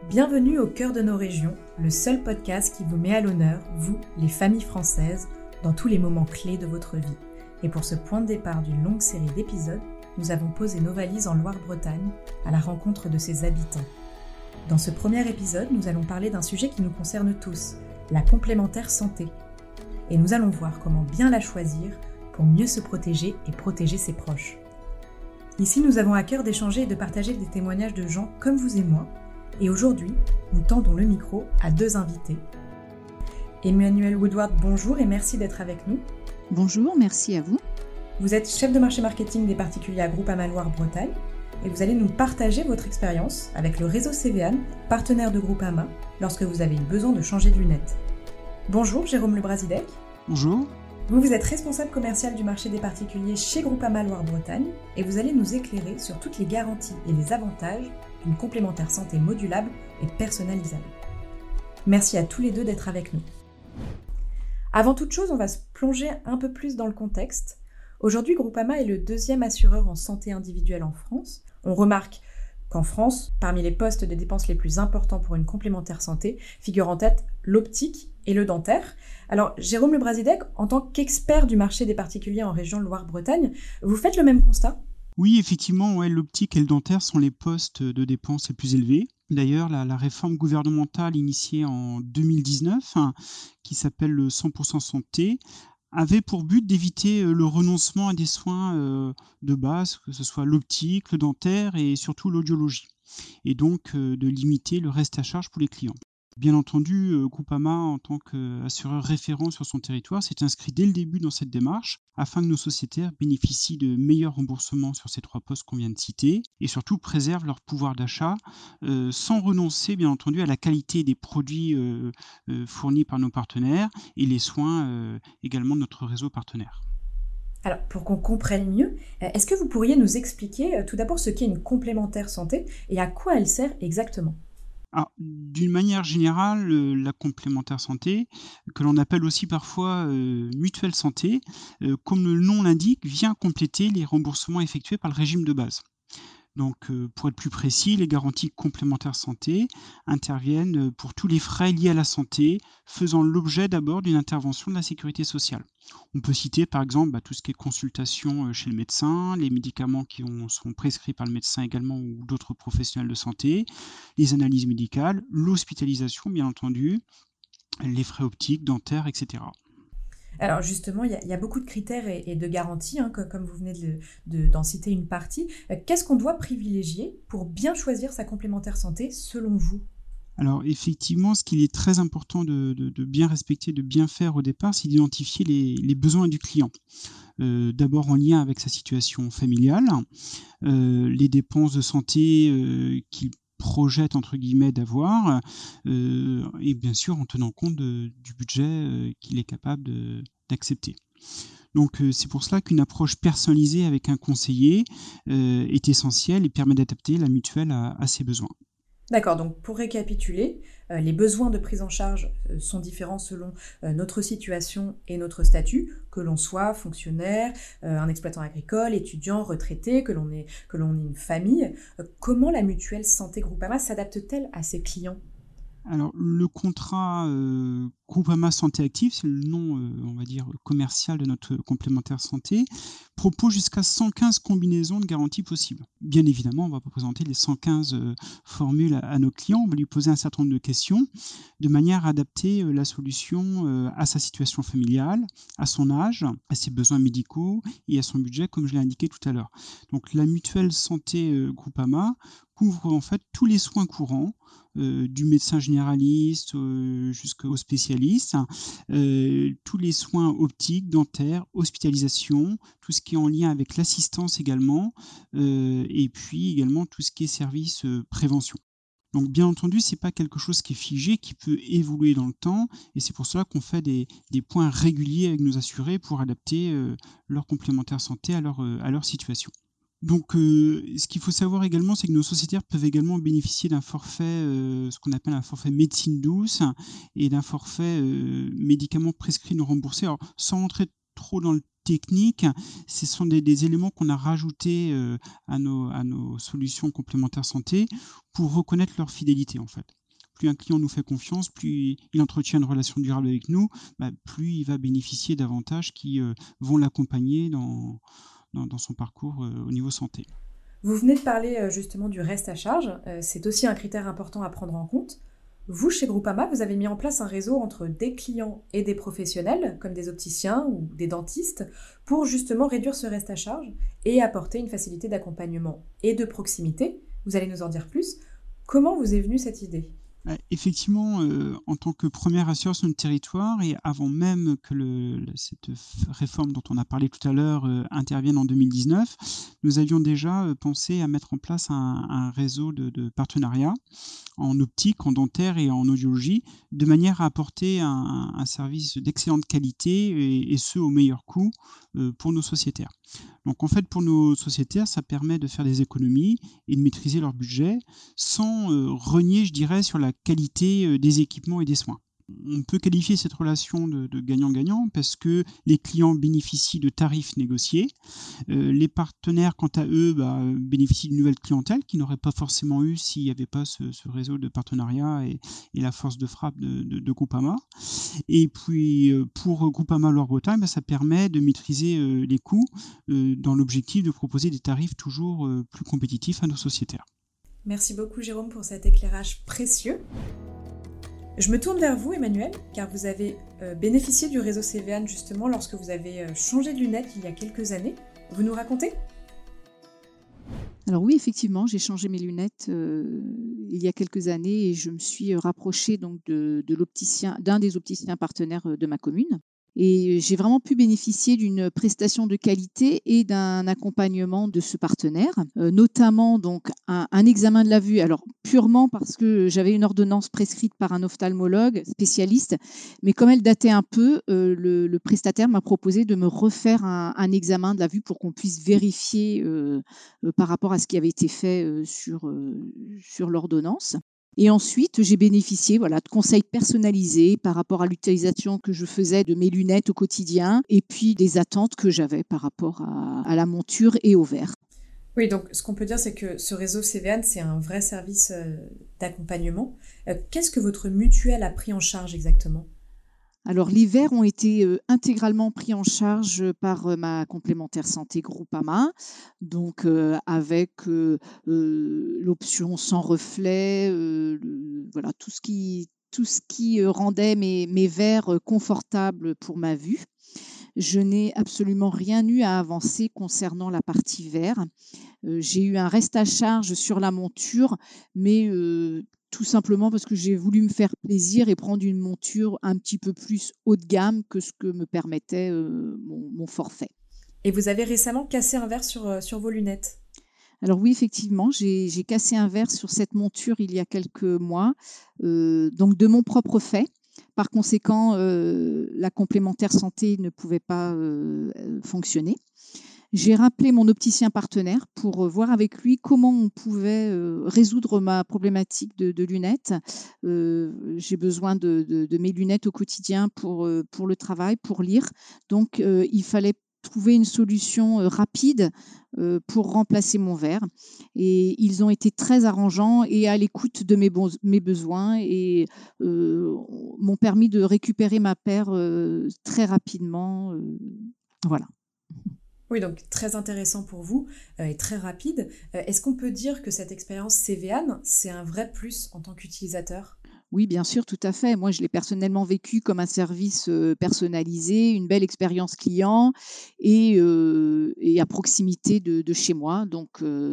Bienvenue au cœur de nos régions, le seul podcast qui vous met à l'honneur, vous, les familles françaises, dans tous les moments clés de votre vie. Et pour ce point de départ d'une longue série d'épisodes, nous avons posé nos valises en Loire-Bretagne à la rencontre de ses habitants. Dans ce premier épisode, nous allons parler d'un sujet qui nous concerne tous, la complémentaire santé. Et nous allons voir comment bien la choisir pour mieux se protéger et protéger ses proches. Ici, nous avons à cœur d'échanger et de partager des témoignages de gens comme vous et moi. Et aujourd'hui, nous tendons le micro à deux invités. Emmanuelle Woodward, bonjour et merci d'être avec nous. Bonjour, merci à vous. Vous êtes chef de marché marketing des particuliers à Groupama Loire-Bretagne et vous allez nous partager votre expérience avec le réseau Cévéane, partenaire de Groupama, lorsque vous avez eu besoin de changer de lunettes. Bonjour Jérôme Lebrazidec. Bonjour. Vous êtes responsable commercial du marché des particuliers chez Groupama Loire-Bretagne et vous allez nous éclairer sur toutes les garanties et les avantages d'une complémentaire santé modulable et personnalisable. Merci à tous les deux d'être avec nous. Avant toute chose, on va se plonger un peu plus dans le contexte. Aujourd'hui, Groupama est le deuxième assureur en santé individuelle en France. On remarque qu'en France, parmi les postes de dépenses les plus importants pour une complémentaire santé, figurent en tête l'optique et le dentaire. Alors, Jérôme Lebrazidec, en tant qu'expert du marché des particuliers en région Loire-Bretagne, vous faites le même constat ? Oui, effectivement, l'optique et le dentaire sont les postes de dépenses les plus élevés. D'ailleurs, la réforme gouvernementale initiée en 2019, qui s'appelle le 100% santé, avait pour but d'éviter le renoncement à des soins de base, que ce soit l'optique, le dentaire et surtout l'audiologie, et donc de limiter le reste à charge pour les clients. Bien entendu, Groupama, en tant qu'assureur référent sur son territoire, s'est inscrit dès le début dans cette démarche afin que nos sociétaires bénéficient de meilleurs remboursements sur ces trois postes qu'on vient de citer et surtout préservent leur pouvoir d'achat sans renoncer, bien entendu, à la qualité des produits fournis par nos partenaires et les soins également de notre réseau partenaire. Alors, pour qu'on comprenne mieux, est-ce que vous pourriez nous expliquer tout d'abord ce qu'est une complémentaire santé et à quoi elle sert exactement ? Alors, d'une manière générale, la complémentaire santé, que l'on appelle aussi parfois mutuelle santé, comme le nom l'indique, vient compléter les remboursements effectués par le régime de base. Donc, pour être plus précis, les garanties complémentaires santé interviennent pour tous les frais liés à la santé, faisant l'objet d'abord d'une intervention de la sécurité sociale. On peut citer par exemple tout ce qui est consultation chez le médecin, les médicaments qui sont prescrits par le médecin également ou d'autres professionnels de santé, les analyses médicales, l'hospitalisation bien entendu, les frais optiques, dentaires, etc. Alors justement, il y a beaucoup de critères et de garanties, comme vous venez d'en citer une partie. Qu'est-ce qu'on doit privilégier pour bien choisir sa complémentaire santé selon vous ? Alors effectivement, ce qu'il est très important de bien respecter, de bien faire au départ, c'est d'identifier les besoins du client. D'abord en lien avec sa situation familiale, les dépenses de santé qu'il projette entre guillemets d'avoir, et bien sûr en tenant compte du budget qu'il est capable d'accepter. Donc c'est pour cela qu'une approche personnalisée avec un conseiller est essentielle et permet d'adapter la mutuelle à ses besoins. D'accord, donc pour récapituler, les besoins de prise en charge sont différents selon notre situation et notre statut, que l'on soit fonctionnaire, un exploitant agricole, étudiant, retraité, que l'on ait une famille. Comment la mutuelle santé Groupama s'adapte-t-elle à ses clients ? Alors, le contrat Groupama Santé Active, c'est le nom, on va dire, commercial de notre complémentaire santé, propose jusqu'à 115 combinaisons de garanties possibles. Bien évidemment, on ne va pas présenter les 115 formules à nos clients, on va lui poser un certain nombre de questions de manière à adapter la solution à sa situation familiale, à son âge, à ses besoins médicaux et à son budget, comme je l'ai indiqué tout à l'heure. Donc, la mutuelle santé Groupama couvre en fait tous les soins courants, du médecin généraliste jusqu'au spécialiste, tous les soins optiques, dentaires, hospitalisation, tout ce qui est en lien avec l'assistance également, et puis également tout ce qui est service prévention. Donc bien entendu, ce n'est pas quelque chose qui est figé, qui peut évoluer dans le temps, et c'est pour cela qu'on fait des points réguliers avec nos assurés pour adapter leur complémentaire santé à leur situation. Donc, ce qu'il faut savoir également, c'est que nos sociétaires peuvent également bénéficier d'un forfait, ce qu'on appelle un forfait médecine douce et d'un forfait médicaments prescrits non remboursés. Alors, sans rentrer trop dans le technique. Ce sont des éléments qu'on a rajoutés à nos solutions complémentaires santé pour reconnaître leur fidélité, en fait. Plus un client nous fait confiance, plus il entretient une relation durable avec nous, plus il va bénéficier d'avantages qui vont l'accompagner dans son parcours au niveau santé. Vous venez de parler justement du reste à charge. C'est aussi un critère important à prendre en compte. Vous, chez Groupama, vous avez mis en place un réseau entre des clients et des professionnels, comme des opticiens ou des dentistes, pour justement réduire ce reste à charge et apporter une facilité d'accompagnement et de proximité. Vous allez nous en dire plus. Comment vous est venue cette idée ? Effectivement, en tant que premier assureur sur notre territoire et avant même que cette réforme dont on a parlé tout à l'heure intervienne en 2019, nous avions déjà pensé à mettre en place un réseau de partenariats en optique, en dentaire et en audiologie, de manière à apporter un service d'excellente qualité et ce au meilleur coût pour nos sociétaires. Donc en fait, pour nos sociétaires, ça permet de faire des économies et de maîtriser leur budget sans renier, je dirais, sur la qualité des équipements et des soins. On peut qualifier cette relation de gagnant-gagnant parce que les clients bénéficient de tarifs négociés. Les partenaires, quant à eux, bénéficient d'une nouvelle clientèle qu'ils n'auraient pas forcément eu s'il n'y avait pas ce réseau de partenariats et la force de frappe de Groupama. Et puis, pour Groupama Loire-Bretagne, ça permet de maîtriser les coûts dans l'objectif de proposer des tarifs toujours plus compétitifs à nos sociétaires. Merci beaucoup Jérôme pour cet éclairage précieux. Je me tourne vers vous Emmanuel, car vous avez bénéficié du réseau Cévean justement lorsque vous avez changé de lunettes il y a quelques années. Vous nous racontez ? Alors oui, effectivement, j'ai changé mes lunettes il y a quelques années et je me suis rapprochée donc de l'opticien, d'un des opticiens partenaires de ma commune. Et j'ai vraiment pu bénéficier d'une prestation de qualité et d'un accompagnement de ce partenaire, notamment donc un examen de la vue. Alors purement parce que j'avais une ordonnance prescrite par un ophtalmologue spécialiste, mais comme elle datait un peu, le prestataire m'a proposé de me refaire un examen de la vue pour qu'on puisse vérifier par rapport à ce qui avait été fait sur l'ordonnance. Et ensuite, j'ai bénéficié de conseils personnalisés par rapport à l'utilisation que je faisais de mes lunettes au quotidien et puis des attentes que j'avais par rapport à la monture et au verre. Oui, donc ce qu'on peut dire, c'est que ce réseau Cévean, c'est un vrai service d'accompagnement. Qu'est-ce que votre mutuelle a pris en charge exactement ? Alors, les verres ont été intégralement pris en charge par ma complémentaire santé Groupama, donc avec l'option sans reflet, tout ce qui rendait mes verres confortables pour ma vue. Je n'ai absolument rien eu à avancer concernant la partie verre. J'ai eu un reste à charge sur la monture, mais tout simplement parce que j'ai voulu me faire plaisir et prendre une monture un petit peu plus haut de gamme que ce que me permettait mon forfait. Et vous avez récemment cassé un verre sur vos lunettes ? Alors oui, effectivement, j'ai cassé un verre sur cette monture il y a quelques mois, donc de mon propre fait. Par conséquent, la complémentaire santé ne pouvait pas fonctionner. J'ai rappelé mon opticien partenaire pour voir avec lui comment on pouvait résoudre ma problématique de lunettes. J'ai besoin de mes lunettes au quotidien pour le travail, pour lire. Donc, il fallait trouver une solution rapide pour remplacer mon verre. Et ils ont été très arrangeants et à l'écoute de mes besoins et m'ont permis de récupérer ma paire très rapidement. Voilà. Oui, donc très intéressant pour vous et très rapide. Est-ce qu'on peut dire que cette expérience Cévean, c'est un vrai plus en tant qu'utilisateur ? Oui, bien sûr, tout à fait. Moi, je l'ai personnellement vécu comme un service personnalisé, une belle expérience client et à proximité de chez moi. Donc,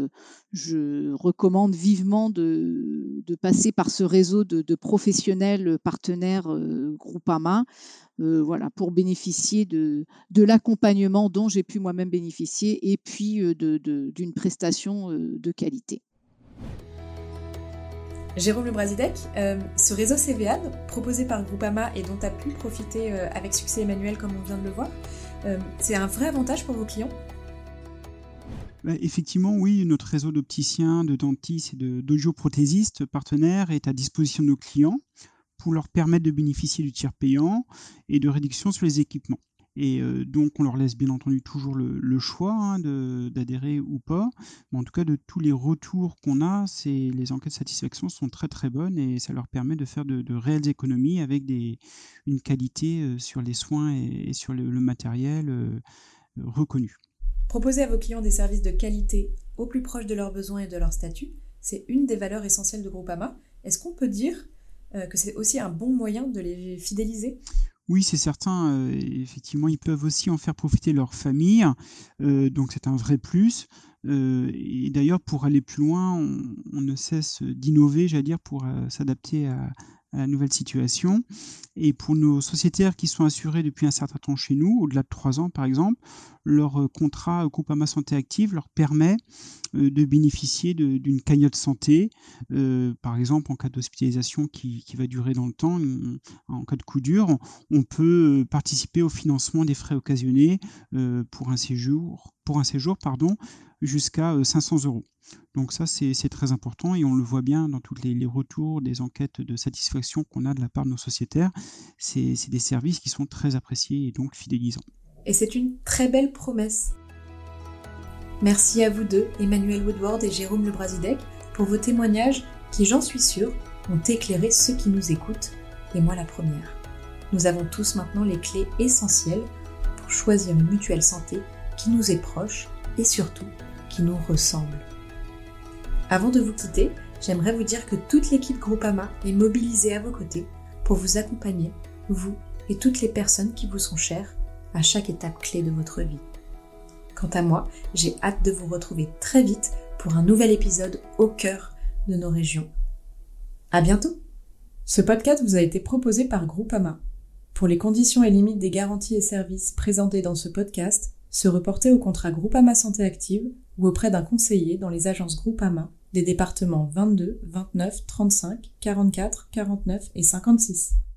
je recommande vivement de passer par ce réseau de professionnels partenaires Groupama pour bénéficier de l'accompagnement dont j'ai pu moi-même bénéficier et puis d'une prestation de qualité. Jérôme Le Brasidec, ce réseau Cévean, proposé par Groupama et dont a pu profiter avec succès Emmanuel comme on vient de le voir, c'est un vrai avantage pour vos clients ? Effectivement, oui, notre réseau d'opticiens, de dentistes et d'audioprothésistes partenaires est à disposition de nos clients pour leur permettre de bénéficier du tiers payant et de réduction sur les équipements. Et donc on leur laisse bien entendu toujours le choix d'adhérer ou pas. Mais en tout cas, de tous les retours qu'on a, les enquêtes de satisfaction sont très très bonnes et ça leur permet de faire de réelles économies avec une qualité sur les soins et sur le matériel reconnu. Proposer à vos clients des services de qualité au plus proche de leurs besoins et de leur statut, c'est une des valeurs essentielles de Groupama. Est-ce qu'on peut dire que c'est aussi un bon moyen de les fidéliser ? Oui, c'est certain, effectivement, ils peuvent aussi en faire profiter leur famille, donc c'est un vrai plus, et d'ailleurs pour aller plus loin, on ne cesse d'innover, j'allais dire, pour, s'adapter à la nouvelle situation et pour nos sociétaires qui sont assurés depuis un certain temps chez nous, au-delà de 3 ans par exemple, leur, contrat Groupama Santé Active leur permet, de bénéficier d'une cagnotte santé, par exemple en cas d'hospitalisation qui va durer dans le temps, en cas de coup dur, on peut participer au financement des frais occasionnés pour un séjour jusqu'à 500 €. Donc ça, c'est très important et on le voit bien dans tous les retours des enquêtes de satisfaction qu'on a de la part de nos sociétaires. C'est des services qui sont très appréciés et donc fidélisants. Et c'est une très belle promesse. Merci à vous deux, Emmanuel Woodward et Jérôme Lebrasidec, pour vos témoignages qui, j'en suis sûre, ont éclairé ceux qui nous écoutent, et moi la première. Nous avons tous maintenant les clés essentielles pour choisir une mutuelle santé qui nous est proche et surtout qui nous ressemble. Avant de vous quitter, j'aimerais vous dire que toute l'équipe Groupama est mobilisée à vos côtés pour vous accompagner, vous et toutes les personnes qui vous sont chères, à chaque étape clé de votre vie. Quant à moi, j'ai hâte de vous retrouver très vite pour un nouvel épisode au cœur de nos régions. À bientôt! Ce podcast vous a été proposé par Groupama. Pour les conditions et limites des garanties et services présentés dans ce podcast, se reporter au contrat Groupama Santé Active ou auprès d'un conseiller dans les agences Groupama des départements 22, 29, 35, 44, 49 et 56.